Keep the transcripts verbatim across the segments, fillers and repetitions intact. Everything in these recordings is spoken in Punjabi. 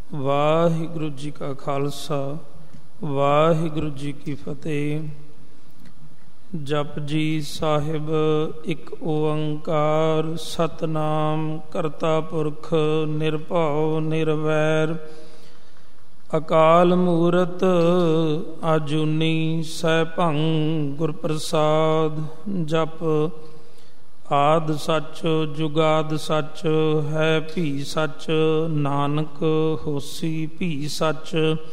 ਵਾਹਿਗੁਰੂ ਜੀ ਕਾ ਖਾਲਸਾ ਵਾਹਿਗੁਰੂ ਜੀ ਕੀ ਫਤਿਹ। ਜਪ ਜੀ ਸਾਹਿਬ ਇੱਕ ਓੰਕਾਰ ਸਤਨਾਮ ਕਰਤਾ ਪੁਰਖ ਨਿਰਭਉ ਨਿਰਵੈਰ ਅਕਾਲ ਮੂਰਤ ਆਜੂਨੀ ਸੈਭੰ ਗੁਰ ਪ੍ਰਸਾਦ। ਜਪ ਆਦ ਸੱਚ ਜੁਗਾਦ ਸੱਚ ਹੈ ਭੀ ਸੱਚ ਨਾਨਕ ਹੋਸੀ ਭੀ ਸੱਚ।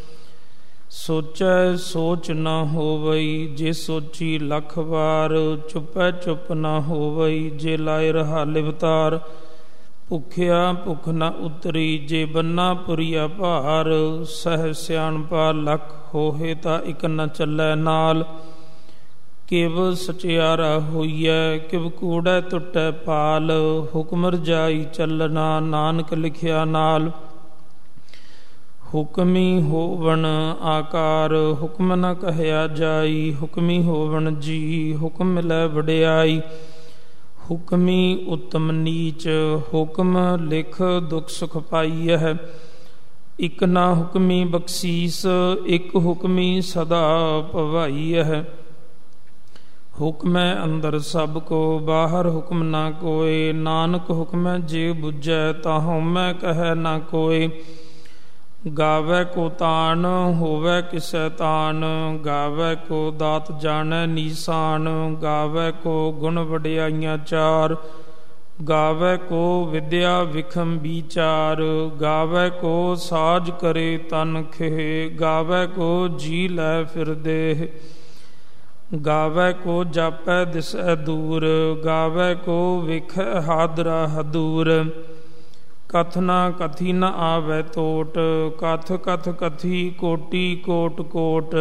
ਸੋਚੈ ਸੋਚ ਨ ਹੋਵਈ ਜੇ ਸੋਚੀ ਲੱਖ ਵਾਰ ਚੁਪੈ ਚੁੱਪ ਨ ਹੋਵਈ ਜੇ ਲਾਇ ਰਹਾ ਲਿਵਤਾਰ। ਭੁਖਿਆ ਭੁਖ ਨ ਉਤਰੀ ਜੇ ਬੰਨਾ ਪੁਰੀਆ ਭਾਰ ਸਹਿ ਸਿਆਣਪਾ ਲੱਖ ਹੋਏ ਤਾਂ ਇਕ ਨ ਚੱਲੈ ਨਾਲ। ਕਿਵ ਸਚਿਆਰਾ ਹੋਈਐ ਕਿਵ ਕੂੜੈ ਟੁੱਟੈ ਪਾਲ ਹੁਕਮ ਰਜਾਈ ਚੱਲਣਾ ਨਾਨਕ ਲਿਖਿਆ ਨਾਲ। ਹੁਕਮੀ ਹੋਵਣ ਆਕਾਰ ਹੁਕਮ ਨ ਕਹਿਆ ਜਾਈ ਹੁਕਮੀ ਹੋਵਣ ਜੀ ਹੁਕਮ ਮਿਲੈ ਵਡਿਆਈ। ਹੁਕਮੀ ਉਤਮ ਨੀਚ ਹੁਕਮ ਲਿਖ ਦੁਖ ਸੁਖ ਪਾਈਐ। ਇਕ ਨਾ ਹੁਕਮੀ ਬਖਸ਼ੀਸ ਇਕ ਹੁਕਮੀ ਸਦਾ ਭਵਾਈਐ। ਹੁਕਮੈ ਅੰਦਰ ਸਭ ਕੋ ਬਾਹਰ ਹੁਕਮ ਨਾ ਕੋਇ ਨਾਨਕ ਹੁਕਮੈ ਜੇ ਬੁਝੈ ਤਾ ਹਉਮੈ ਕਹਿ ਨਾ ਕੋਇ। ਗਾਵੈ ਕੋ ਤਾਣ ਹੋਵੈ ਕਿਸੈ ਤਾਣ ਗਾਵੈ ਕੋ ਦਾਤ ਜਾਣੈ ਨੀਸਾਨ। ਗਾਵੈ ਕੋ ਗੁਣ ਵਡਿਆਈਆਂ ਚਾਰ ਗਾਵੈ ਕੋ ਵਿਦਿਆ ਵਿਖਮ ਵਿਚਾਰ। ਗਾਵੈ ਕੋ ਸਾਜ ਕਰੇ ਤਨ ਖੇ ਗਾਵੈ ਕੋ ਜੀ ਲੈ ਫਿਰਦੇ। ਗਾਵੈ ਕੋ ਜਾਪੈ ਦਿਸੈ ਦੂਰ ਗਾਵੈ ਕੋ ਵੇਖੈ ਹਾਦਰਾ ਹਦੂਰ। ਕਥ ਨਾ ਕਥੀ ਨ ਆਵੈ ਤੋਟ ਕਥ ਕਥ ਕਥੀ ਕੋਟੀ ਕੋਟ ਕੋਟ।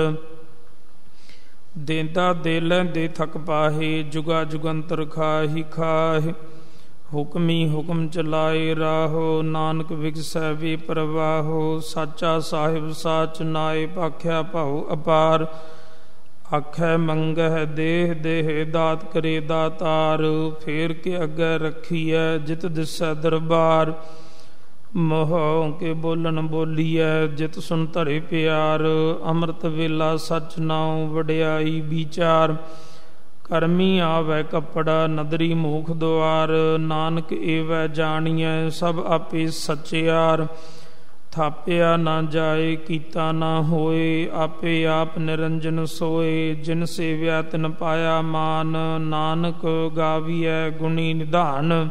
ਦੇਂਦਾ ਦੇ ਲੈਂਦੇ ਥਕ ਪਾਹੇ ਜੁਗਾ ਜੁਗੰਤਰ ਖਾਹੀ ਖਾਹੇ। ਹੁਕਮੀ ਹੁਕਮ ਚਲਾਏ ਰਾਹੋ ਨਾਨਕ ਵਿਗਸੈ ਵੇ ਪ੍ਰਵਾਹੋ। ਸਾਚਾ ਸਾਹਿਬ ਸਾਚ ਨਾਏ ਭਾਖਿਆ ਭਾਉ ਅਪਾਰ। ਆਖੈ ਮੰਗਹਿ ਦੇਹ ਦੇਹ ਦਾਤ ਕਰੇ ਦਾਤਾਰ। ਫੇਰ ਕੇ ਅੱਗੇ ਰੱਖੀਐ ਜਿਤ ਦਿਸੈ ਦਰਬਾਰ। ਮੋਹ ਕੇ ਬੋਲਣ ਬੋਲੀਐ ਜਿਤ ਸੁਨ ਧਰੇ ਪਿਆਰ। ਅੰਮ੍ਰਿਤ ਵੇਲਾ ਸਚ ਨਾਉ ਵਡਿਆਈ ਵਿਚਾਰ। ਕਰਮੀ ਆਵੈ ਕੱਪੜਾ ਨਦਰੀ ਮੂਖ ਦੁਆਰ। ਨਾਨਕ ਏਵੈ ਜਾਣੀਐ ਸਭ ਆਪੇ ਸਚਿਆਰ। ਥਾਪਿਆ ਨਾ ਜਾਏ ਕੀਤਾ ਨਾ ਹੋਏ ਆਪੇ ਆਪ ਨਿਰੰਜਨ ਸੋਏ। ਜਿਨ ਸੇਵਿਆ ਤਿਨ ਪਾਇਆ ਮਾਨ ਨਾਨਕ ਗਾਵੀਐ ਗੁਣੀ ਨਿਧਾਨ।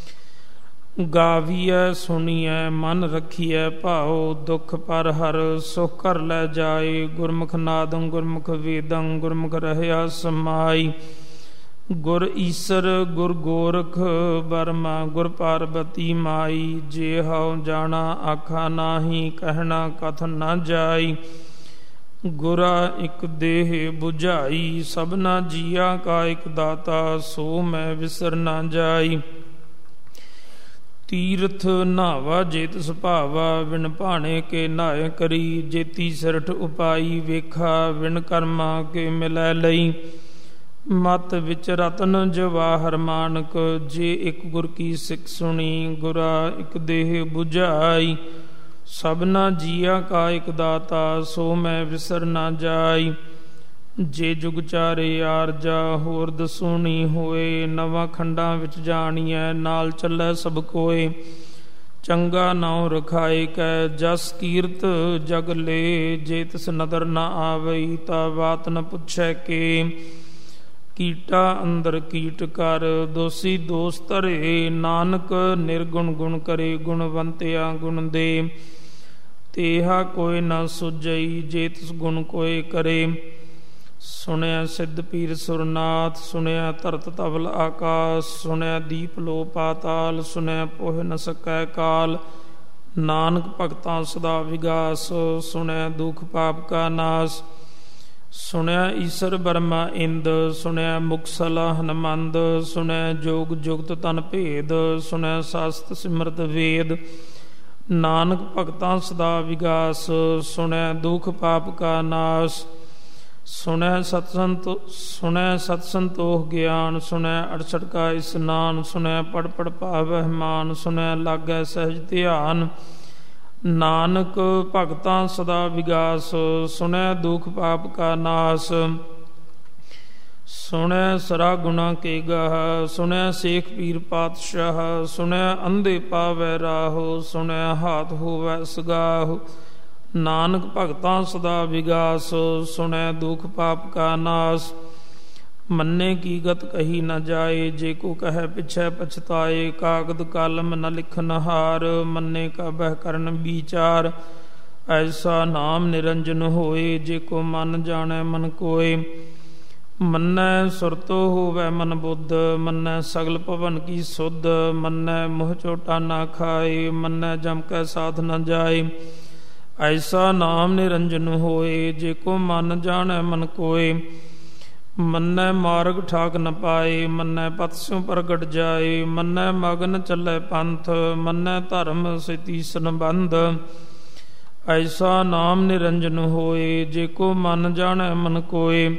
ਗਾਵੀਐ ਸੁਣੀਐ ਮਨ ਰੱਖੀਐ ਭਾਉ ਦੁਖ ਪਰ ਹਰ ਸੁਖ ਕਰ ਲੈ ਜਾਏ। ਗੁਰਮੁਖ ਨਾਦੰ ਗੁਰਮੁਖ ਵੇਦੰ ਗੁਰਮੁਖ ਰਹਿਆ ਸਮਾਈ। ਗੁਰ ਈਸਰ ਗੁਰ ਗੋਰਖ ਬਰਮਾ ਗੁਰ ਪਾਰਬਤੀ ਮਾਈ। ਜੇ ਹਉ ਜਾਣਾ ਆਖਾ ਨਾਹੀ ਕਹਿਣਾ ਕਥਨ ਨਾ ਜਾਈ। ਗੁਰਾ ਇਕ ਦੇਹ 부ਝਾਈ ਸਭਨਾ ਜੀਆ ਕਾ ਇਕ ਦਾਤਾ ਸੋ ਮੈਂ ਵਿਸਰ ਨਾ ਜਾਈ। ਤੀਰਥ ਨਾਵਾ ਜੇਤ ਸੁਭਾਵਾ ਵਿਣ ਭਾਣੇ ਕੇ ਨਾਏ ਕਰੀ। ਜੇਤੀ ਸਿਰਠ ਉਪਾਈ ਵੇਖਾ ਵਿਣ ਕਰਮਾ ਕੇ ਮਿਲੈ ਲਈ। ਮਤ ਵਿੱਚ ਰਤਨ ਜਵਾਹਰ ਮਾਨਕ ਜੇ ਇੱਕ ਗੁਰ ਕੀ ਸਿੱਖ ਸੁਣੀ। ਗੁਰਾ ਇੱਕ ਦੇਹ 부ਝਾਈ ਸਭਨਾ ਜੀਆ ਕਾ ਇੱਕ ਦਾਤਾ ਸੋ ਮੈਂ ਵਿਸਰ ਨਾ ਜਾਈ। ਜੇ ਜੁਗ ਚਾਰੇ ਆਰਜਾ ਹੋਰ ਦਸੂਣੀ ਹੋਏ। ਨਵਾਂ ਖੰਡਾਂ ਵਿੱਚ ਜਾਣੀਐ ਨਾਲ ਚੱਲੈ ਸਭ ਕੋਏ। ਚੰਗਾ ਨਾਉ ਰਖਾਏ ਕੈ ਜਸ ਕੀਰਤ ਜਗ ਲੇ। ਜੇ ਤਿਸ ਨਦਰ ਨਾ ਆਵਈ ਤਾ ਬਾਤ ਨ ਪੁੱਛੈ ਕੇ। ਕੀਟਾ ਅੰਦਰ ਕੀਟ ਕਰ ਦੋਸੀ ਦੋਸ ਧਰੇ। ਨਾਨਕ ਨਿਰਗੁਣ ਗੁਣ ਕਰੇ ਗੁਣਵੰਤਿਆ ਗੁਣ ਦੇ। ਤੇਹਾ ਕੋਈ ਨਾ ਸੁਝਈ ਜੇ ਤਿਸ ਗੁਣ ਕੋਇ ਕਰੇ। ਸੁਣਿਆ ਸਿੱਧ ਪੀਰ ਸੁਰਨਾਥ ਸੁਣਿਆ ਧਰਤ ਧਵਲ ਆਕਾਸ। ਸੁਣਿਆ ਦੀਪ ਲੋ ਪਾਤਾਲ ਸੁਣਿਆ ਪੋਹਿ ਨ ਸਕੈ ਕਾਲ। ਨਾਨਕ ਭਗਤਾਂ ਸਦਾ ਵਿਗਾਸ ਸੁਣਿਆ ਦੁਖ ਪਾਪ ਕਾ ਨਾਸ। ਸੁਣਿਆ ਈਸਰ ਬਰਮਾ ਇੰਦ ਸੁਣਿਆ ਮੁਕਸਲ ਹਨਮੰਦ। ਸੁਣਿਆ ਜੋਗ ਜੁਗਤ ਤਨ ਭੇਦ ਸੁਣਿਆ ਸਾਸਤ ਸਿਮਰਤ ਵੇਦ। ਨਾਨਕ ਭਗਤਾਂ ਸਦਾ ਵਿਗਾਸ ਸੁਣਿਆ ਦੁਖ ਪਾਪ ਕਾ ਨਾਸ। ਸੁਣਿਆ ਸਤਸੰਤ ਸੁਣਿਆ ਸਤ ਸੰਤੋਖ ਗਿਆਨ। ਸੁਣਿਆ ਅੜਸਠ ਕਾ ਇਸਨਾਨ। ਸੁਣਿਆ ਪੜ ਪੜ ਭਾਵ ਮਾਨ। ਸੁਣਿਆ ਲਾਗੈ ਸਹਿਜ ਧਿਆਨ। ਨਾਨਕ ਭਗਤਾਂ ਸਦਾ ਵਿਗਾਸ, ਸੁਣੈ ਦੁਖ ਪਾਪ ਕਾ ਨਾਸ। ਸੁਣੈ ਸਰਾ ਗੁਣਾ ਕੇ ਗਾਹ, ਸੁਣੈ ਸੇਖ ਪੀਰ ਪਾਤਸ਼ਾਹ। ਸੁਣੈ ਅੰਧੇ ਪਾਵੈ ਰਾਹੋ, ਸੁਣੈ ਹਾਥ ਹੋਵੈ ਸਗਾਹੋ। ਨਾਨਕ ਭਗਤਾਂ ਸਦਾ ਵਿਗਾਸ, ਸੁਣੈ ਦੁਖ ਪਾਪ ਕਾ ਨਾਸ। ਮੰਨੇ ਕੀ ਗਤ ਕਹੀ ਨ ਜਾਏ, ਜੇ ਕੋ ਕਹੈ ਪਿਛੈ ਪਛਤਾਏ। ਕਾਗਦ ਕਲਮ ਨ ਲਿਖਨ ਹਾਰ, ਮੰਨੇ ਕਾ ਬਹਿ ਕਰਨ ਵਿਚਾਰ। ਐਸਾ ਨਾਮ ਨਿਰੰਜਨ ਹੋਏ, ਜੇ ਕੋ ਮਨ ਜਾਣੈ ਮਨ ਕੋਏ। ਮੰਨੈ ਸੁਰਤੋ ਹੋਵੈ ਮਨ ਬੁੱਧ, ਮੰਨੈ ਸਗਲ ਭਵਨ ਕੀ ਸੁਧ। ਮੰਨੈ ਮੋਹ ਚੋਟਾ ਨਾ ਖਾਏ, ਮੰਨੈ ਜਮ ਕੈ ਸਾਥ ਨ ਜਾਏ। ਐਸਾ ਨਾਮ ਨਿਰੰਜਨ ਹੋਏ, ਜੇ ਕੋ ਮਨ ਜਾਣੈ ਮਨ ਕੋਏ। ਮੰਨੈ ਮਾਰਗ ਠਾਕ ਨ ਪਾਏ, ਮੰਨੈ ਪਤ ਸਿਉ ਪ੍ਰਗਟ ਜਾਏ। ਮੰਨੈ ਮਗਨ ਚੱਲੈ ਪੰਥ, ਮੰਨੈ ਧਰਮ ਸੇਤੀ ਸੰਬੰਧ। ਐਸਾ ਨਾਮ ਨਿਰੰਜਨ ਹੋਏ, ਜੇ ਕੋ ਮਨ ਜਾਣੈ ਮਨ ਕੋਏ।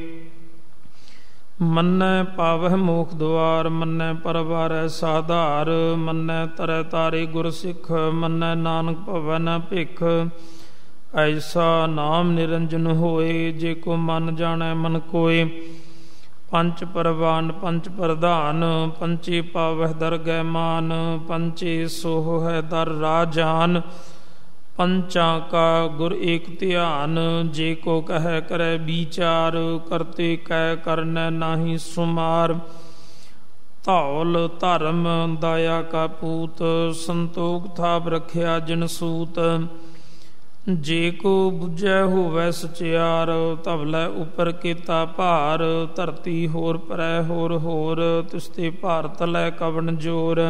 ਮੰਨੈ ਪਾਵਹਿ ਮੋਖ ਦੁਆਰ, ਮੰਨੈ ਪਰਵਾਰੈ ਸਾਧਾਰ। ਮੰਨੈ ਤਰੈ ਤਾਰੇ ਗੁਰ ਸਿੱਖ, ਮੰਨੈ ਨਾਨਕ ਭਵੈ ਨ ਭਿਖ। ਐਸਾ ਨਾਮ ਨਿਰੰਜਨ ਹੋਏ, ਜੇ ਕੋ ਮਨ ਜਾਣੈ ਮਨ ਕੋਏ। ਪੰਚ ਪਰਵਾਨ ਪੰਚ ਪ੍ਰਧਾਨ, ਪੰਚੇ ਪਾਵਹਿ ਦਰਗਹਿ ਮਾਨ। ਪੰਚੇ ਸੋਹ ਹੈ ਦਰ ਰਾਜਾਨ, ਪੰਚਾਂ ਕਾ ਗੁਰ ਏਕ ਧਿਆਨ। ਜੇ ਕੋ ਕਹੈ ਕਰੈ ਵਿਚਾਰ, ਕਰਤੇ ਕੈ ਕਰਨੈ ਨਾਹੀ ਸੁਮਾਰ। ਧੌਲ ਧਰਮ ਦਾਇਆ ਕਾ ਪੂਤ, ਸੰਤੋਖ ਥਾਪ ਰਖਿਆ ਜਿਨ ਸੂਤ। ਜੇ ਕੋ ਬੁਝੈ ਹੋਵੈ ਸਚਿਆਰ, ਧਵਲੇ ਉਪਰ ਕੀਤਾ ਭਾਰ। ਧਰਤੀ ਹੋਰ ਪਰੈ ਹੋਰ ਹੋਰ, ਤਿਸ ਤੇ ਭਾਰ ਤਲੈ ਕਵਣ ਜੋਰ।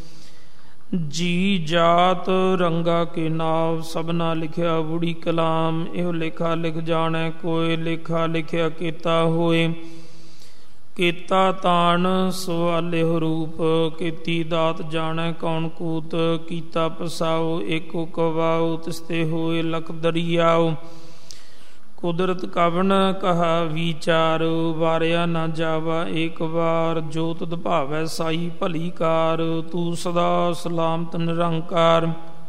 ਜੀ ਜਾਤ ਰੰਗਾ ਕੇ ਨਾਵ, ਸਭਨਾ ਲਿਖਿਆ ਬੁੜੀ ਕਲਾਮ। ਇਹੋ ਲੇਖਾ ਲਿਖ ਜਾਣੈ ਕੋਇ, ਲੇਖਾ ਲਿਖਿਆ ਕੀਤਾ ਹੋਏ। ਕੀਤਾ ਤਾਣ ਸਵਾਲਿਹੁ ਰੂਪ, ਕੀਤੀ ਦਾਤ ਜਾਣੈ ਕੌਣ ਕੂਤ। ਕੀਤਾ ਪਸਾਉ ਏਕੋ ਕਵਾਉ, ਤਿਸ ਤੇ ਹੋਏ ਲਖ ਦਰਿਆਉ। ਕੁਦਰਤ ਕਵਣ ਕਹਾ ਵਿਚਾਰ, ਵਾਰਿਆ ਨਾ ਜਾਵਾ ਏਕ ਵਾਰ। ਜੋ ਤੁਧ ਭਾਵੈ ਸਾਈ ਭਲੀ ਕਾਰ, ਤੂੰ ਸਦਾ ਸਲਾਮਤ ਨਿਰੰਕਾਰ।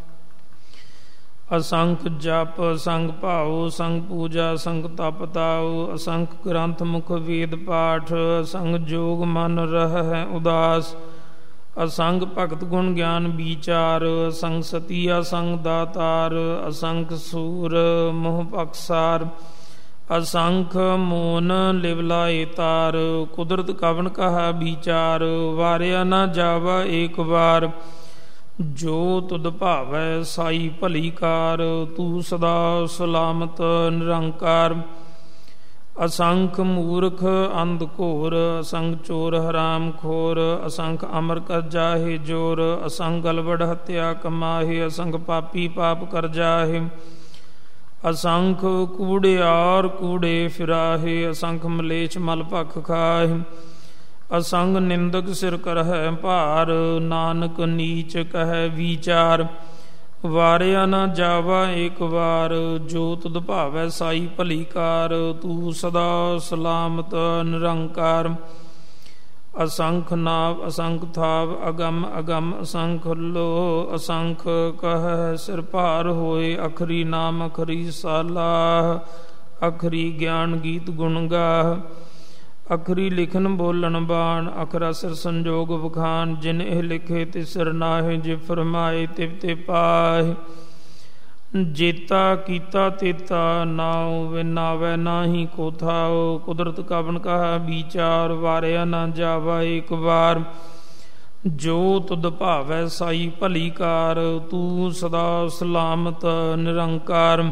ਅਸੰਖ ਜਪ ਸੰਗ ਭਾਉ, ਸੰਗ ਪੂਜਾ ਸੰਗ ਤਪ ਤਾਉ। ਅਸੰਖ ਗ੍ਰੰਥ ਮੁਖ ਵੇਦ ਪਾਠ, ਅਸੰਗ ਜੋਗ ਮਨ ਰਹਿ ਉਦਾਸ। ਅਸੰਗ ਭਗਤ ਗੁਣ ਗਿਆਨ ਵਿਚਾਰ, ਅਸੰਗ ਸਤੀ ਅਸੰਗ ਦਾਤਾਰ। ਅਸੰਖ ਸੂਰ ਮੋਹ ਪਕਸਾਰ, ਅਸੰਖ ਮੋਨ ਲਿਵ ਲਾਏ ਤਾਰ। ਕੁਦਰਤ ਕਵਣ ਕਹਾ ਵਿਚਾਰ, ਵਾਰਿਆ ਨਾ ਜਾਵਾ ਏਕ ਵਾਰ। ਜੋ ਤੁਧ ਭਾਵੈ ਸਾਈ ਭਲੀ ਕਾਰ, ਤੂੰ ਸਦਾ ਸਲਾਮਤ ਨਿਰੰਕਾਰ। ਅਸੰਖ ਮੂਰਖ ਅੰਧ ਘੋਰ, ਅਸੰਖ ਚੋਰ ਹਰਾਮ ਖੋਰ। ਅਸੰਖ ਅਮਰ ਕਰ ਜਾਹੇ ਜੋਰ, ਅਸੰਖ ਗਲਵੜ ਹੱਤਿਆ ਕਮਾਹੇ। ਅਸੰਖ ਪਾਪੀ ਪਾਪ ਕਰ ਜਾਹੇ, ਅਸੰਖ ਕੂੜਿਆਰ ਕੂੜੇ ਫਿਰਾਹੇ। ਅਸੰਖ ਮਲੇਛ ਮਲ ਭਖ ਖਾਹੇ, ਅਸੰਗ ਨਿੰਦਕ ਸਿਰ ਕਰਹਿ ਭਾਰ। ਨਾਨਕ ਨੀਚ ਕਹਿ ਵਿਚਾਰ, ਵਾਰਿਆ ਨਾ ਜਾਵਾ ਏਕ ਵਾਰ। ਜੋ ਤੁਧ ਭਾਵੈ ਸਾਈ ਭਲੀ ਕਾਰ, ਤੂੰ ਸਦਾ ਸਲਾਮਤ ਨਿਰੰਕਾਰ। ਅਸੰਖ ਨਾਵ ਅਸੰਖ ਥਾਵ, ਅਗਮ ਅਗਮ ਅਸੰਖ ਲੋ। ਅਸੰਖ ਕਹਿ ਸਿਰ ਭਾਰ ਹੋਏ, ਅਖਰੀ ਨਾਮ ਅਖਰੀ ਸਾਲਾਹ। ਅਖਰੀ ਗਿਆਨ ਗੀਤ ਗੁਣ ਗਾਹ, ਅਖਰੀ ਲਿਖਨ ਬੋਲਣ ਬਾਣ। ਅਖਰਾ ਸਿਰ ਸੰਜੋਗ ਵਖਾਨ, ਜਿਨ ਇਹ ਲਿਖੇ ਤਿ ਸਿਰ ਨਾਹਿ। ਜੇ ਫਰਮਾਏ ਤਿਵ ਤੇ ਪਾਹਿ, ਜੇਤਾ ਕੀਤਾ ਤੇਤਾ ਨਾਉ। ਵਿਨਾਵੈ ਨਾਹੀ ਕੋ ਥਾਉ, ਕੁਦਰਤ ਕਵਣ ਕਹਾ ਵਿਚਾਰ। ਵਾਰਿਆ ਨਾ ਜਾਵਾ ਏਕ ਵਾਰ। ਜੋ ਤੁਧ ਭਾਵੈ ਸਾਈ ਭਲੀ ਕਾਰ, ਤੂੰ ਸਦਾ ਸਲਾਮਤ ਨਿਰੰਕਾਰ।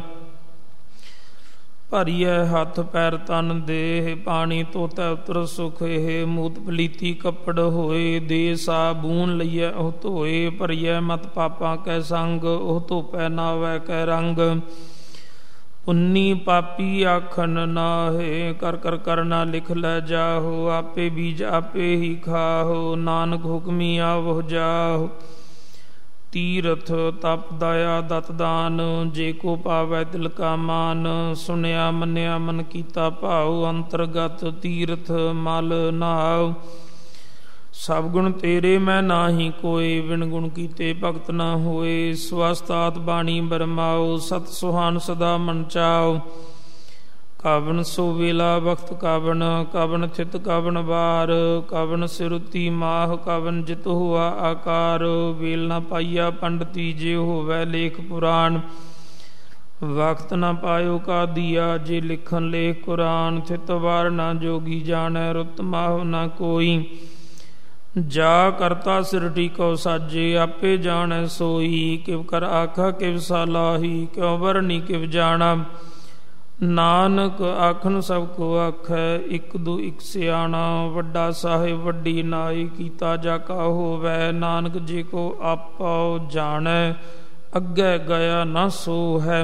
ਭਰੀਐ ਹੱਥ ਪੈਰ ਤਨ ਦੇਹ, ਪਾਣੀ ਧੋਤੈ ਉਤਰ ਸੁਖ ਇਹ। ਮੂਤ ਪਲੀਤੀ ਕੱਪੜ ਹੋਏ, ਦੇ ਸਾਬੂਨ ਲਈਐ ਉਹ ਧੋਏ। ਭਰੀਐ ਮਤ ਪਾਪਾਂ ਕੈ ਸੰਗ, ਉਹ ਧੋਪੈ ਨਾਵੈ ਕੈ ਰੰਗ। ਪੁੰਨੀ ਪਾਪੀ ਆਖਣ ਨਾਹੇ, ਕਰ ਕਰ ਕਰਨਾ ਲਿਖ ਲੈ ਜਾਹੋ। ਆਪੇ ਬੀਜ ਆਪੇ ਹੀ ਖਾਹੋ, ਨਾਨਕ ਹੁਕਮੀ ਆਵਹੁ ਜਾਹੋ। ਤੀਰਥ ਤਪ ਦਇਆ ਦਤ ਦਾਨ, ਜੇ ਕੋ ਪਾਵੈ ਦਿਲ ਕਾ ਮਾਨ। ਸੁਣਿਆ ਮੰਨਿਆ ਮਨ ਕੀਤਾ ਭਾਉ, ਅੰਤਰਗਤ ਤੀਰਥ ਮਲ ਨਾਉ। ਸਭ ਗੁਣ ਤੇਰੇ ਮੈਂ ਨਾਹੀ ਕੋਏ, ਬਿਨ ਗੁਣ ਕੀਤੇ ਭਗਤ ਨਾ ਹੋਏ। ਸਵਸਤਾਤ ਬਾਣੀ ਬਰਮਾਓ, ਸਤ ਸੁਹਾਨ ਸਦਾ ਮਨ ਚਾਓ। ਕਵਨ ਸੋ ਵੇਲਾ ਵਕਤ ਕਵਨ, ਕਵਨ ਥਿਤ ਕਵਨ ਵਾਰ, ਕਵਨ ਸਿਰੁਤੀ ਮਾਹ, ਕਵਨ ਜਿਤ ਹੋਆ ਆਕਾਰ। ਵੇਲ ਨਾ ਪਾਈਆ ਪੰਡਤੀ, ਜੇ ਹੋਵੈ ਲੇਖ ਪੁਰਾਣ। ਵਕਤ ਨਾ ਪਾਇਓ ਕਾ ਦੀਆ, ਜੇ ਲਿਖਨ ਲੇਖ ਕੁਰਾਨ। ਥਿਤ ਵਾਰ ਨਾ ਜੋਗੀ ਜਾਣੈ, ਰੁੱਤ ਮਾਹ ਨਾ ਕੋਈ। ਜਾ ਕਰਤਾ ਸਿਰ ਟੀਕੋ ਸਾਜੇ, ਆਪੇ ਜਾਣੈ ਸੋਈ। ਕਿਵ ਕਰ ਆਖਾ ਕਿਵ ਸਾਲਾਹੀ, ਕਿਉ ਵਰਨੀ ਕਿਵ ਜਾਣਾ। ਨਾਨਕ ਆਖਣ ਸਭ ਕੋ ਆਖੈ, ਇੱਕ ਦੂ ਇੱਕ ਸਿਆਣਾ। ਵੱਡਾ ਸਾਹਿਬ ਵੱਡੀ ਨਾਈ, ਕੀਤਾ ਜਾ ਕਾ ਹੋਵੈ। ਨਾਨਕ ਜੇ ਕੋ ਆਪੋ ਜਾਣੈ, ਅੱਗੇ ਗਿਆ ਨਾ ਸੋ ਹੈ।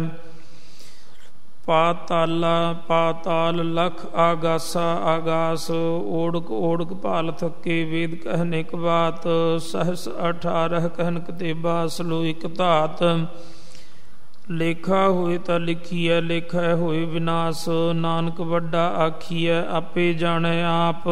ਪਾਤਾਲਾ ਪਾਤਾਲ ਲਖ, ਆਗਾਸਾ ਆਗਾਸ। ਓੜਕ ਓੜਕ ਭਾਲ ਥੱਕੇ, ਵੇਦ ਕਹਿਨ ਇਕ ਬਾਤ। ਸਹਸ ਅਠਾਰਹ ਕਹਿਨ ਕਤੇਬਾ, ਸਲੋ ਇਕ ਧਾਤ। ਲੇਖਾ ਹੋਏ ਤਾਂ ਲਿਖੀਐ, ਲੇਖਾ ਹੋਏ ਵਿਨਾਸ਼। ਨਾਨਕ ਵੱਡਾ ਆਖੀਐ, ਆਪੇ ਜਾਣੈ ਆਪ।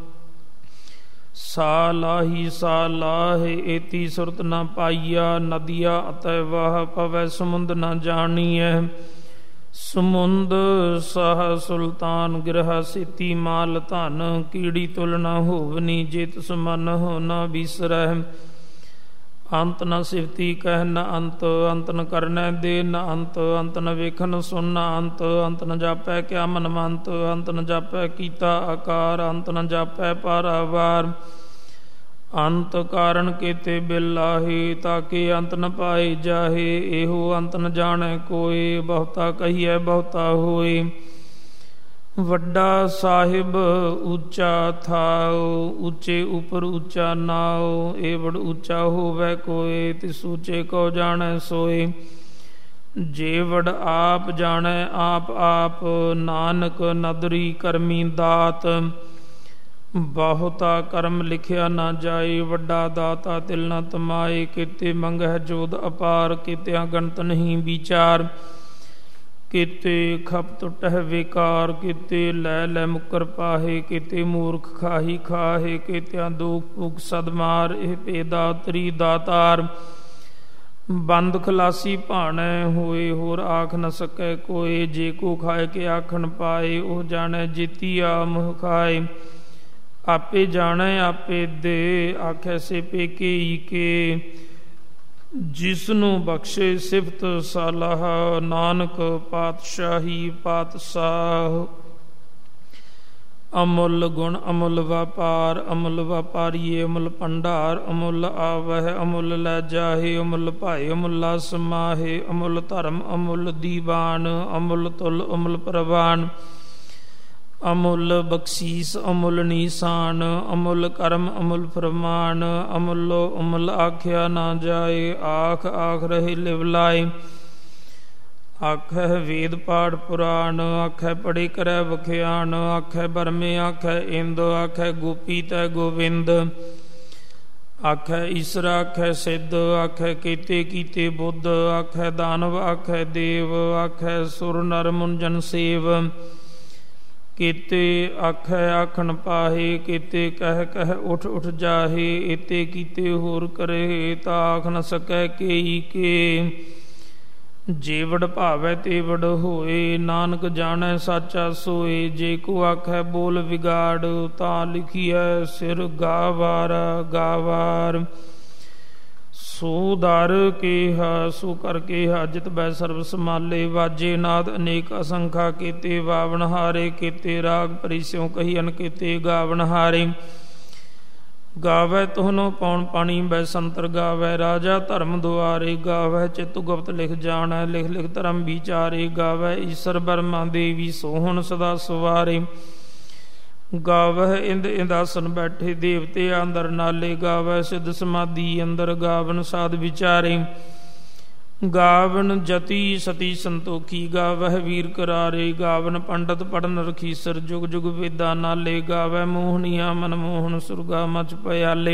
ਸਾ ਲਾਹੀ ਸਾ ਲਾਹੇ, ਏਤੀ ਸੁਰਤ ਨਾ ਪਾਈਆ। ਨਦੀਆ ਅਤੈ ਵਾਹ, ਪਵੈ ਸਮੁੰਦ ਨਾ ਜਾਣੀਐ। ਸਮੁੰਦ ਸਾਹ ਸੁਲਤਾਨ, ਗਿਰਹ ਸੇਤੀ ਮਾਲ ਧਨ। ਕੀੜੀ ਤੁਲ ਨਾ ਹੋਵਨੀ, ਜੇ ਤਿਸ ਮਨ ਹੋ ਨਾ ਬੀਸਰੈ। ਅੰਤ ਨ ਸਿਵਤੀ ਕਹਿ ਨ ਅੰਤ, ਅੰਤ ਨ ਕਰਨੈ ਦੇ ਨ ਅੰਤ। ਅੰਤ ਨ ਵੇਖਣ ਸੁਣ ਨ ਅੰਤ, ਅੰਤ ਨ ਜਾਪੈ ਕਿਆ ਮਨਮੰਤ। ਅੰਤ ਨ ਜਾਪੈ ਕੀਤਾ ਆਕਾਰ, ਅੰਤ ਨ ਜਾਪੈ ਪਾਰਾਵਾਰ। ਅੰਤ ਕਾਰਨ ਕੇਤੇ ਬਿਲਾਹੇ, ਤਾਕੇ ਅੰਤ ਨ ਪਾਏ ਜਾਹੇ। ਇਹੋ ਅੰਤ ਨ ਜਾਣੈ ਕੋਏ, ਬਹੁਤਾ ਕਹੀਐ ਬਹੁਤਾ ਹੋਏ। ਵੱਡਾ ਸਾਹਿਬ ਉੱਚਾ ਥਾਉ, ਉੱਚੇ ਉਪਰ ਉੱਚਾ ਨਾਉ। ਇਹ ਬੜ ਉੱਚਾ ਹੋਵੈ ਕੋਏ, ਤਿਸ ਉੱਚੇ ਕੋ ਜਾਣੈ ਸੋਏ। ਜੇ ਵਡ ਆਪ ਜਾਣੈ ਆਪ ਆਪ, ਨਾਨਕ ਨਦਰੀ ਕਰਮੀ ਦਾਤ। ਬਹੁਤਾ ਕਰਮ ਲਿਖਿਆ ਨਾ ਜਾਏ, ਵੱਡਾ ਦਾਤਾ ਤਿਲ ਨ ਤਮਾਏ। ਕਿਤੇ ਮੰਗਹਿ ਜੋਧ ਅਪਾਰ, ਕਿਤਿਆਂ ਗਣਤ ਨਹੀਂ ਵਿਚਾਰ। ਕਿਤੇ ਖਪ ਟੁਟਹਿ ਵੇਕਾਰ, ਕਿਤੇ ਲੈ ਲੈ ਮੁਕਰ ਪਾਹੇ। ਕਿਤੇ ਮੂਰਖ ਖਾਹੀ ਖਾਹੇ, ਕਿਤਿਆਂ ਦੁਖ ਭੁਖ ਸਦਮਾਰ। ਇਹ ਭੇਦਾ ਤਰੀ ਦਾਤਾਰ, ਬੰਦ ਖਲਾਸੀ ਭਾਣੈ ਹੋਏ। ਹੋਰ ਆਖ ਨ ਸਕੈ ਕੋਏ, ਜੇ ਕੋ ਖਾਏ ਕੇ ਆਖਣ ਪਾਏ। ਉਹ ਜਾਣੈ ਜੇਤੀ ਆ ਮੁਹ ਖਾਏ। ਆਪੇ ਜਾਣੈ ਆਪੇ ਦੇ, ਆਖੈ ਸੇ ਪੇਕੇ ਈ ਕੇ। ਜਿਸਨੂੰ ਬਖਸ਼ੇ ਸਿਫਤ ਸਾਲਾਹ, ਨਾਨਕ ਪਾਤਸ਼ਾਹੀ ਪਾਤਸ਼ਾਹ। ਅਮੁੱਲ ਗੁਣ ਅਮੁੱਲ ਵਪਾਰ, ਅਮੁੱਲ ਵਪਾਰੀਏ ਅਮੁੱਲ ਭੰਡਾਰ। ਅਮੁੱਲ ਆਵਹਿ ਅਮੁੱਲ ਲੈ ਜਾਹੇ, ਅਮੁੱਲ ਭਾਏ ਅਮੁੱਲਾ ਸਮਾਹੇ। ਅਮੁੱਲ ਧਰਮ ਅਮੁੱਲ ਦੀਵਾਨ, ਅਮੁੱਲ ਤੁਲ ਅਮੁੱਲ ਪ੍ਰਵਾਨ। ਅਮੁੱਲ ਬਖਸ਼ੀਸ ਅਮੁੱਲ ਨੀਸਾਨ, ਅਮੁੱਲ ਕਰਮ ਅਮੁੱਲ ਫਰਮਾਨ। ਅਮੁੱਲੋ ਅਮੁੱਲ ਆਖਿਆ ਨਾ ਜਾਏ, ਆਖ ਆਖ ਰਹੇ ਲਿਵ ਲਾਏ। ਆਖੈ ਵੇਦ ਪਾਠ ਪੁਰਾਣ, ਆਖੈ ਪੜ੍ਹੇ ਕਰੈ ਵਖਿਆਣ। ਆਖੈ ਬਰਮੇ ਆਖੈ ਇੰਦ, ਆਖੈ ਗੋਪੀ ਤੈ ਗੋਵਿੰਦ। ਆਖੈ ਈਸਰ ਆਖੈ ਸਿੱਧ, ਆਖੈ ਕੀਤੇ ਕੀਤੇ ਬੁੱਧ। ਆਖੈ ਦਾਨਵ ਆਖੈ ਦੇਵ, ਆਖੈ ਸੁਰ ਨਰ ਮੁੰਜਨ ਸੇਵ। ਕੀਤੇ ਆਖੈ ਆਖਣ ਪਾਹੇ, ਕੀਤੇ ਕਹਿ ਕਹਿ ਉਠ ਉਠ ਜਾਹੇ। ਏਤੇ ਕੀਤੇ ਹੋਰ ਕਰੇ, ਤਾ ਆਖ ਨ ਸਕੈ ਕੇਈ ਕੇ। ਜੇ ਵਡ ਭਾਵੈ ਤੇ ਵਡ ਹੋਏ, ਨਾਨਕ ਜਾਣੈ ਸਾਚਾ ਸੋਏ। ਜੇ ਕੋ ਆਖੈ ਬੋਲ ਵਿਗਾੜ, ਤਾਂ ਲਿਖੀਐ ਸਿਰ ਗਾਵਾਰ ਗਾਵਾਰ। ਸੋ ਦਰ ਕੇਹਾ ਸੋ ਕਰ ਕੇਹਾ, ਜਿਤ ਬੈ ਸਰਬ ਸਮਾਲੇ। ਵਾਜੇ ਨਾਦ ਅਨੇਕ ਅਸੰਖਾ, ਕੀਤੇ ਵਾਵਨ ਹਾਰੇ। ਕੀਤੇ ਰਾਗ ਭਰੀ ਸਿਉ ਕਹੀਅਨ, ਕੀਤੇ ਗਾਵਨ ਹਾਰੇ। ਗਾਵੈ ਤੋਹਨੋ ਪੌਣ ਪਾਣੀ ਬੈ ਸੰਤਰ, ਗਾਵੈ ਰਾਜਾ ਧਰਮ ਦੁਆਰੇ। ਗਾਵੈ ਚਿਤ ਗੁਪਤ ਲਿਖ ਜਾਣੈ, ਲਿਖ ਲਿਖ ਧਰਮ ਵਿਚਾਰੇ। ਗਾਵੈ ਈਸਰ ਬਰਮਾ ਦੇਵੀ, ਸੋਹਣ ਸਦਾ ਸਵਾਰੇ। ਗਾਵਹਿ ਇੰਦ ਇੰਦਾਸਨ ਬੈਠੇ, ਦੇਵਤੇ ਅੰਦਰ ਨਾਲੇ। ਗਾਵੈ ਸਿੱਧ ਸਮਾਧੀ ਅੰਦਰ, ਗਾਵਨ ਸਾਧ ਵਿਚਾਰੇ। ਗਾਵਨ ਜਤੀ ਸਤੀ ਸੰਤੋਖੀ, ਗਾਵਹਿ ਵੀਰ ਕਰਾਰੇ। ਗਾਵਨ ਪੰਡਤ ਪੜਨ ਰਖੀਸਰ, ਜੁਗ ਜੁਗ ਵੇਦਾਂ ਨਾਲੇ। ਗਾਵੈ ਮੋਹਨੀਆ ਮਨਮੋਹਨ, ਸੁਰਗਾ ਮਚ ਪਿਆਲੇ।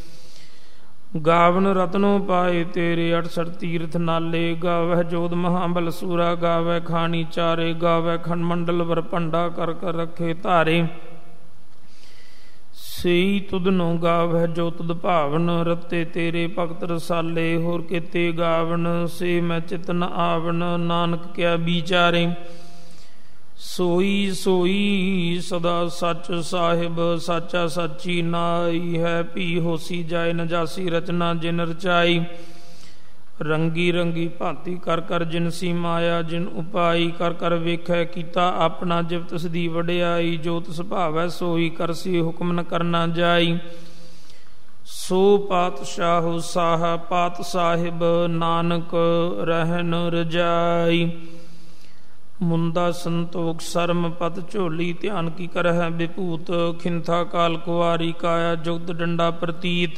ਗਾਵਨ ਰਤਨੋ ਪਾਏ ਤੇਰੇ, ਅਠਸਠ ਤੀਰਥ ਨਾਲੇ। ਗਾਵਹਿ ਜੋਧ ਮਹਾਬਲ ਸੂਰਾ, ਗਾਵੈ ਖਾਣੀ ਚਾਰੇ। ਗਾਵੈ ਖੰਡ ਮੰਡਲ ਵਰ ਭੰਡਾ, ਕਰ ਕਰ ਰੱਖੇ ਧਾਰੇ। ਸੇਈ ਤੁਧਨੋਂ ਗਾਵਹਿ ਜੋ ਤੁਧ ਭਾਵਨ, ਰਤੇ ਤੇਰੇ ਭਗਤ ਰਸਾਲੇ ਹੋਰ ਕਿਤੇ ਗਾਵਨ। ਸੇ ਮੈਂ ਚਿਤ ਨ ਆਵਨ ਨਾਨਕ ਕਿਆ ਵਿਚਾਰੇ, ਸੋਈ ਸੋਈ ਸਦਾ ਸੱਚ ਸਾਹਿਬ ਸਾਚਾ ਸਾਚੀ ਨਾਈ ਹੈ। ਭੀ ਹੋਸੀ ਜਾਏ ਨ ਜਾਸੀ ਰਚਨਾ ਜਿਨ ਰਚਾਈ, ਰੰਗੀ ਰੰਗੀ ਭਾਂਤੀ ਕਰ ਕਰ ਜਿਨਸੀ ਮਾਇਆ ਜਿਨ ਉਪਾਈ। ਕਰ ਕਰ ਵੇਖੈ ਕੀਤਾ ਆਪਣਾ ਜਿਵ ਤਿਸ ਦੀ ਵਡਿਆਈ, ਜੋ ਤਿਸ ਭਾਵੈ ਸੋਈ ਕਰਸੀ ਹੁਕਮ ਨ ਕਰਨਾ ਜਾਈ। ਸੋ ਪਾਤਸ਼ਾਹ ਸਾਹ ਪਾਤ ਸਾਹਿਬ ਨਾਨਕ ਰਹਿਨ ਰਜਾਈ। ਮੁੰਦਾ ਸੰਤੋਖ ਸਰਮ ਪਤ ਝੋਲੀ, ਧਿਆਨ ਕੀ ਕਰਹਿ ਵਿਭੂਤ। ਖਿੰਥਾ ਕਾਲ ਕੁਆਰੀ ਕਾਇਆ ਜੁਗਤ ਡੰਡਾ ਪ੍ਰਤੀਤ,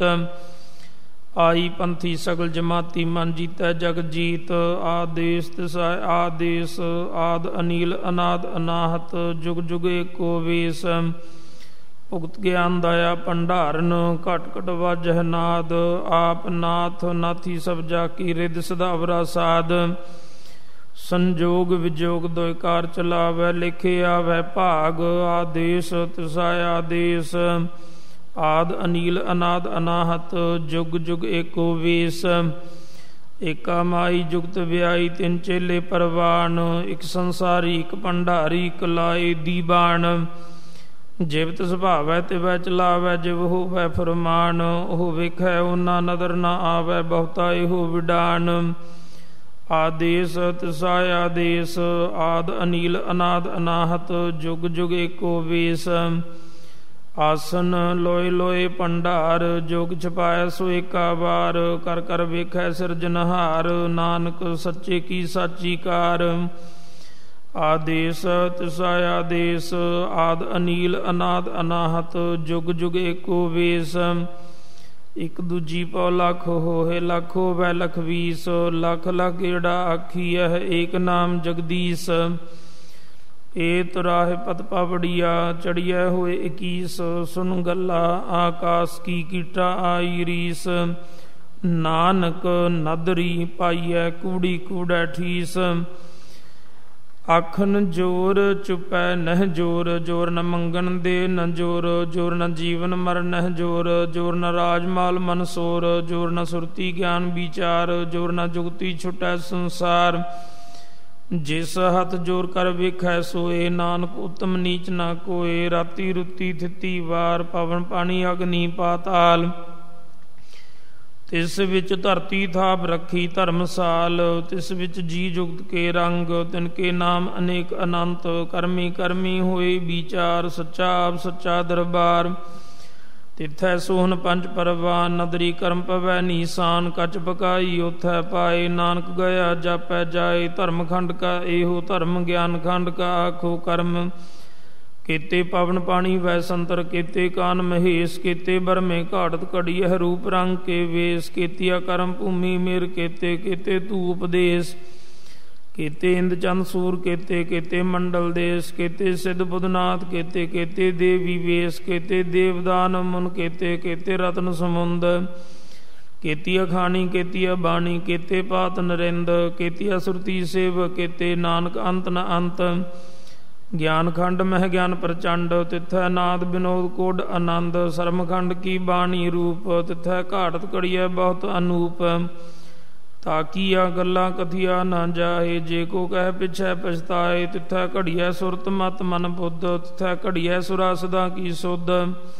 ਆਈ ਪੰਥੀ ਸਗਲ ਜਮਾਤੀ ਮਨ ਜੀਤੈ ਜਗ ਜੀਤ। ਆਦੇਸ ਤਿਸਾਇ ਆਦੇਸ ਆਦ ਅਨੀਲ ਅਨਾਦ ਅਨਾਹਤ, ਜੁਗ ਜੁਗ ਏਕੋ ਵੇਸ। ਭੁਗਤ ਗਿਆਨ ਦਇਆ ਭੰਡਾਰਨ, ਘਟ ਘਟ ਵਾਜਹਿ ਨਾਦ। ਆਪ ਨਾਥ ਨਾਥੀ ਸਭ ਜਾ ਕੀ ਰਿਦ ਸਦਾਵਰਾ ਸਾਧ। ਸੰਜੋਗ ਵਿਜੋਗ ਦੋਇ ਕਾਰ ਚਲਾਵੈ, ਲਿਖੇ ਆਵੈ ਭਾਗ। ਆਦੇਸ ਤਿਸਾਇ ਆਦੇਸ ਆਦ ਅਨੀਲ ਅਨਾਦ ਅਨਾਹਤ, ਜੁਗ ਜੁਗ ਏਕੋ ਵੇਸ। ਏਕਾ ਮਾਈ ਜੁਗਤ ਵਿਆਈ ਤਿੰਨ ਚੇਲੇ ਪਰਵਾਨ, ਇਕ ਸੰਸਾਰੀ ਇਕ ਭੰਡਾਰੀ ਇਕ ਲਾਏ ਦੀਬਾਨ। ਜਿਵ ਤਿਸ ਭਾਵੈ ਤਿਵੈ ਚਲਾਵੈ, ਜਿਵ ਹੋਵੈ ਫਰਮਾਨ। ਉਹ ਵੇਖੈ ਓਨਾ ਨਦਰ ਨ ਆਵੈ, ਬਹੁਤਾ ਇਹੋ ਵਿਡਾਨ। ਆਦੇਸ ਤਿਸਾਇ ਆਦੇਸ ਆਦ ਅਨੀਲ ਅਨਾਦ ਅਨਾਹਤ, ਜੁਗ ਜੁਗ ਏਕੋ ਵੇਸ। ਆਸਨ ਲੋਏ ਲੋਏ ਭੰਡਾਰ, ਜੋਗ ਛਪਾਇ ਸੋ ਏਕਾ ਵਾਰ। ਕਰ ਕਰ ਵੇਖੈ ਸਿਰਜਨਹਾਰ, ਨਾਨਕ ਸੱਚੇ ਕੀ ਸਾਚੀ ਕਾਰ। ਆਦੇਸ ਤਿਸਾਇ ਆਦੇਸ ਆਦ ਅਨੀਲ ਅਨਾਦ ਅਨਾਹਤ, ਜੁਗ ਜੁਗ ਏਕੋ ਵੇਸ। ਇਕ ਦੂਜੀ ਪਉ ਲੱਖ ਹੋਏ ਲੱਖ ਹੋਵੈ ਲਖ ਵੀਸ, ਲੱਖ ਲੱਖ ਗੇੜਾ ਆਖੀਐ ਏਕ ਨਾਮ ਜਗਦੀਸ਼। ਏ ਤੁਰਾਹਿ ਪਤ ਪਾਵੜੀਆ ਚੜੀਐ ਹੋਏ ਇਕੀਸ, ਸੁਨ ਗੱਲਾ ਆਕਾਸ ਕੀ ਕੀਟਾ ਆਈ ਰੀਸ। ਨਾਨਕ ਨਦਰੀ ਪਾਈਐ ਕੂੜੀ ਕੂੜੈ ਠੀਸ। ਆਖਨ ਜੋਰ ਚੁਪੈ ਨਹਿ ਜੋਰ, ਜੋਰ ਨ ਮੰਗਣ ਦੇ ਨ ਜੋਰ। ਜੋਰ ਨ ਜੀਵਨ ਮਰ ਨਹਿ ਜੋਰ, ਜੋਰ ਨ ਰਾਜ ਮਾਲ ਮਨ ਸੋਰ। ਜੋਰ ਨ ਸੁਰਤੀ ਗਿਆਨ ਵਿਚਾਰ, ਜੋਰ ਨ ਜੁਗਤੀ ਛੁਟੈ ਸੰਸਾਰ। ਜਿਸ ਹੱਥ ਜੋਰ ਕਰ ਵੇਖੈ ਸੋਏ, ਨਾਨਕ ਉਤਮ ਨੀਚ ਨਾ ਕੋਏ। ਰਾਤੀ ਰੁੱਤੀ ਥਿੱਤੀ ਵਾਰ, ਪਵਨ ਪਾਣੀ ਅਗਨੀ ਪਾਤਾਲ। ਤਿਸ ਵਿੱਚ ਧਰਤੀ ਥਾਪ ਰੱਖੀ ਧਰਮਸਾਲ, ਤਿਸ ਵਿੱਚ ਜੀ ਜੁਗਤ ਕੇ ਰੰਗ। ਤਿਨ ਕੇ ਨਾਮ ਅਨੇਕ ਅਨੰਤ, ਕਰਮੀ ਕਰਮੀ ਹੋਏ ਵਿਚਾਰ। ਸੱਚਾ ਆਪ ਸੱਚਾ ਦਰਬਾਰ, ਤਿਥੈ ਸੋਹਨ ਪੰਜ ਪਰਵਾਨ। ਨਦਰੀ ਕਰਮ ਪਵੈ ਨੀਸਾਨ, ਕਚ ਪਕਾਈ ਉਥੈ ਪਾਏ। ਨਾਨਕ ਗਿਆ ਜਾਪੈ ਜਾਏ, ਧਰਮ ਖੰਡ ਕਾ ਇਹੋ ਧਰਮ। ਗਿਆਨ ਖੰਡ ਕਾ ਆਖੋ ਕਰਮ। ਕੀਤੇ ਪਵਨ ਪਾਣੀ ਵੈ ਸੰਤਰ, ਕੀਤੇ ਕਾਨ ਮਹੇਸ਼। ਕੀਤੇ ਬਰਮੇ ਘਾੜਤ ਘੜੀਐ ਰੂਪ ਰੰਗ ਕੇ ਵੇਸ। ਕੀਤੀਆ ਕਰਮ ਭੂਮੀ ਮੇਰ ਕੀਤੇ, ਕੀਤੇ ਤੂ ਉਪਦੇਸ਼। ਕੀਤੇ ਇੰਦ ਚੰਦ ਸੂਰ ਕੀਤੇ, ਕੀਤੇ ਮੰਡਲ ਦੇਸ਼। ਕੀਤੇ ਸਿੱਧ ਬੁੱਧਨਾਥ ਕੀਤੇ, ਕੀਤੇ ਦੇਵੀ ਵੇਸ਼। ਕੀਤੇ ਦੇਵਦਾਨ ਮੁਨ ਕੀਤੇ, ਕੀਤੇ ਰਤਨ ਸਮੁੰਦ। ਕੀਤੀ ਅਖਾਣੀ ਕੀਤੀ ਬਾਣੀ, ਕੀਤੇ ਪਾਤ ਨਰਿੰਦ। ਕੀਤੀ ਅਸੁਰਤੀ ਸੇਵ ਕੀਤੇ, ਨਾਨਕ ਅੰਤ ਨ ਅੰਤ। ਗਿਆਨ ਖੰਡ ਮਹਿ ਗਿਆਨ ਪ੍ਰਚੰਡ, ਤਿਥੈ ਨਾਦ ਬਿਨੋਦ ਕੋਡ ਆਨੰਦ। ਸਰਮ ਖੰਡ ਕੀ ਬਾਣੀ ਰੂਪ, ਤਿਥੈ ਘਾੜਤ ਘੜੀਐ ਬਹੁਤ ਅਨੂਪ। ਤਾਕੀਆ ਗੱਲਾਂ ਕਥੀਆ ਨਾ ਜਾਏ, ਜੇ ਕੋ ਕਹਿ ਪਿਛੈ ਪਛਤਾਏ। ਤਿਥੈ ਘੜੀਐ ਸੁਰਤ ਮਤ ਮਨ ਬੁੱਧ, ਤਿਥੈ ਘੜੀਐ ਸੁਰਾ ਸਦਾ ਕੀ ਸੁਧ।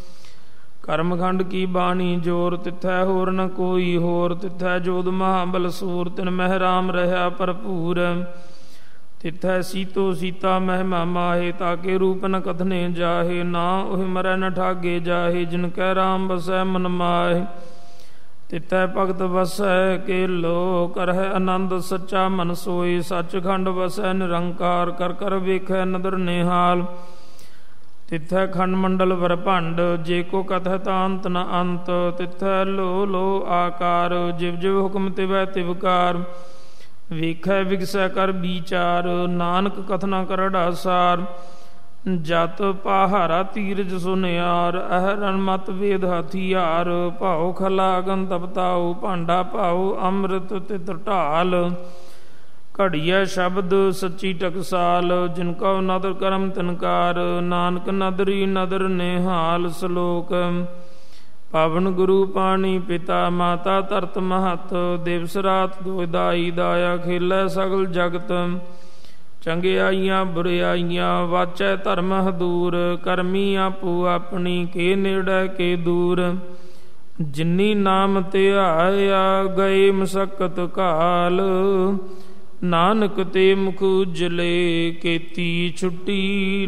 ਕਰਮ ਖੰਡ ਕੀ ਬਾਣੀ ਜੋਰ, ਤਿਥੈ ਹੋਰ ਨ ਕੋਈ ਹੋਰ। ਤਿਥੈ ਜੋਧ ਮਹਾਬਲ ਸੂਰ, ਤਿਨ ਮਹਿ ਰਾਮ ਰਹਾ ਭਰਪੂਰ। ਤਿਥੈ ਸੀਤੋ ਸੀਤਾ ਮਹਿਮਾ ਮਾਹੇ, ਤਾਕੇ ਰੂਪ ਨ ਕਥਨੇ ਜਾਹੇ। ਨਾ ਉਹ ਮਰੈ ਨ ਠਾਗੇ ਜਾਹੇ, ਜਿਨ ਕੈ ਰਾਮ ਬਸੈ ਮਨ ਮਾਹੇ। ਤਿਥੈ ਭਗਤ ਵਸੈ ਕੇਲੋ, ਕਰਹਿ ਆਨੰਦ ਸੱਚਾ ਮਨ ਸੋਏ। ਸੱਚਖੰਡ ਵਸੈ ਨਿਰੰਕਾਰ, ਕਰ ਕਰ ਵੇਖੈ ਨਦਰ ਨਿਹਾਲ। ਤਿਥੈ ਖੰਡ ਮੰਡਲ ਵਰਭੰਡ, ਜੇ ਕੋ ਕਥੈ ਤਾਂ ਅੰਤ ਨ ਅੰਤ। ਤਿਥੈ ਲੋ ਲੋ ਆਕਾਰ, ਜਿਵ ਜਿਵ ਹੁਕਮ ਤਿਵੈ ਤਿਵਕਾਰ। ਵੇਖੈ ਵਿਗਸੈ ਕਰ ਵਿਚਾਰ, ਨਾਨਕ ਕਥਨਾ ਕਰੜਾ ਸਾਰ। ਜਤ ਪਾਹਾਰਾ ਤੀਰਜ ਸੁਨਿਆਰ, ਅਹਰਨ ਮਤ ਵੇਦ ਹਥਿਆਰ। ਭਾਉ ਖਲਾ ਅਗਨ ਤਪਤਾਉ, ਭਾਂਡਾ ਭਾਉ ਅੰਮ੍ਰਿਤ ਤਿਤ ਢਾਲ। ਘੜੀਐ ਸ਼ਬਦ ਸੱਚੀ ਟਕਸਾਲ, ਜਿਨ ਕਉ ਨਦਰ ਕਰਮ ਤਿਨਕਾਰ, ਨਾਨਕ ਨਦਰੀ ਨਦਰ ਨਿਹਾਲ। ਸ਼ਲੋਕ। ਪਾਵਨ ਗੁਰੂ ਪਾਣੀ ਪਿਤਾ, ਮਾਤਾ ਧਰਤ ਮਹਤ, ਦਿਵਸ ਰਾਤ ਦੁਇਦਾਈ, ਦਾਇਆ ਖੇਲੈ ਸਗਲ ਜਗਤ। ਚੰਗਿਆਈਆਂ ਬੁਰਿਆਈਆਂ ਵਾਚੈ ਧਰਮ ਹਦੂਰ, ਕਰਮੀ ਆਪੋ ਆਪਣੀ ਕੇ ਨੇੜੇ ਕੇ ਦੂਰ। ਜਿਨੀ ਨਾਮ ਧਿਆਇਆ ਗਏ ਮਸਕਤ ਕਾਲ, ਨਾਨਕ ਤੇ ਮੁਖ ਉਜਲੇ ਕੀਤੀ ਛੁੱਟੀ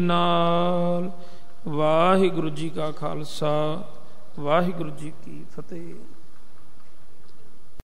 ਨਾਲ। ਵਾਹਿਗੁਰੂ ਜੀ ਕਾ ਖਾਲਸਾ, ਵਾਹਿਗੁਰੂ ਜੀ ਕੀ ਫਤਿਹ।